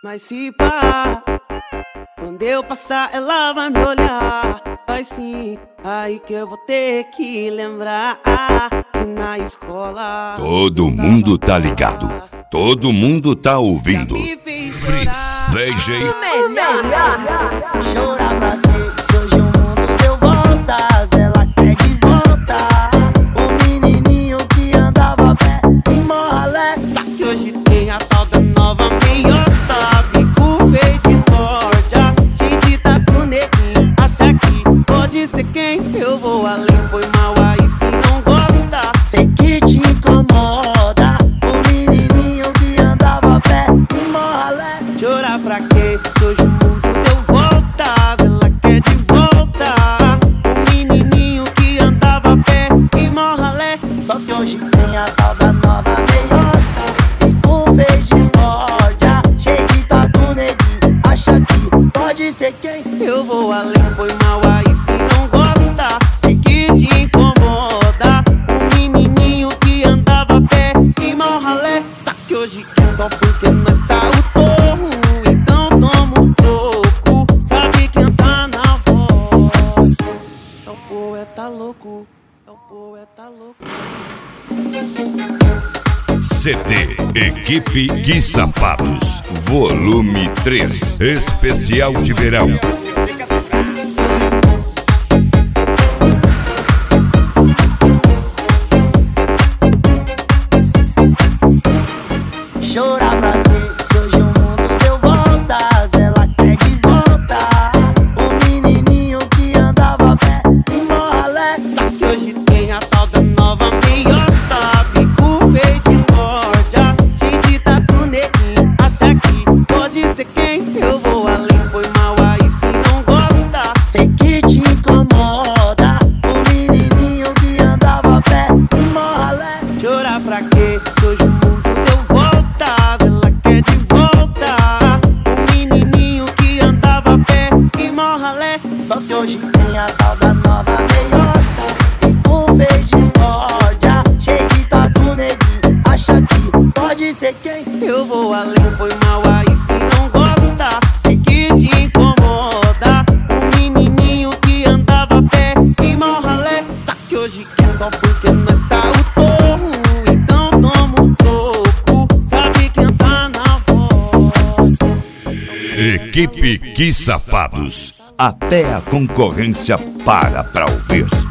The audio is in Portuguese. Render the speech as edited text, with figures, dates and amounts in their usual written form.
Mas se pá, quando eu passar ela vai me olhar. Vai sim, aí que eu vou ter que lembrar que na escola todo mundo tá ligado, todo mundo tá ouvindo. Fritz, DJ O melhor. Chorar pra quê? Se hoje o mundo deu voltas, ela quer de volta o menininho que andava a pé em Morralé. Só que hoje tem a tal da nova meiota, bico verde discórdia, cheio de tatu neguinho. Acha que pode ser quem? Eu vou além, foi mal aí se não gosta. Sei que te incomoda o menininho que andava a pé em Morralé. Chorar pra quê? Se hoje o mundo deu voltas, ela quer de volta o menininho que andava a pé em Morralé. Só que hoje tem a tal da nova meiota, bico fez discórdia, cheio de tatu neguinho. Acha que pode ser quem? Eu vou além, foi mal aí se não gosta. Sei que te incomoda o menininho que andava a pé em Morralé. Tá que hoje quer só porque nós tá o torro, então toma um pouco. Sabe quem tá na voz? É o poeta louco, é o poeta louco. CD Equipe Gui Sapatos, volume 3, especial de verão. Chorar pra quê? Se hoje o mundo deu voltas, ela quer de volta o menininho que andava a pé em Morralé. Só que hoje tem a tal da nova meiota, bico verde discórdia, cheio de tatu neguinho. Acha que pode ser quem? Eu vou além, foi mal aí se não gosta. Sei que te incomoda o menininho que andava a pé em Morralé. Chorar pra quê? Se hoje o mundo deu voltas, ela quer de volta o menininho que andava a pé em Morralé. Só que hoje tem a tal da nova meiota, bico fez discórdia, cheio de tatu neguinho. Acha que pode ser quem? Eu vou além, foi mal aí se não gosta. Sei que te incomoda o menininho que andava a pé em Morralé. Tá que hoje quer só porque nós tá o torro, então toma um troco. Sabe quem tá na voz? Equipe Gui Sapatos, até a concorrência para pra ouvir.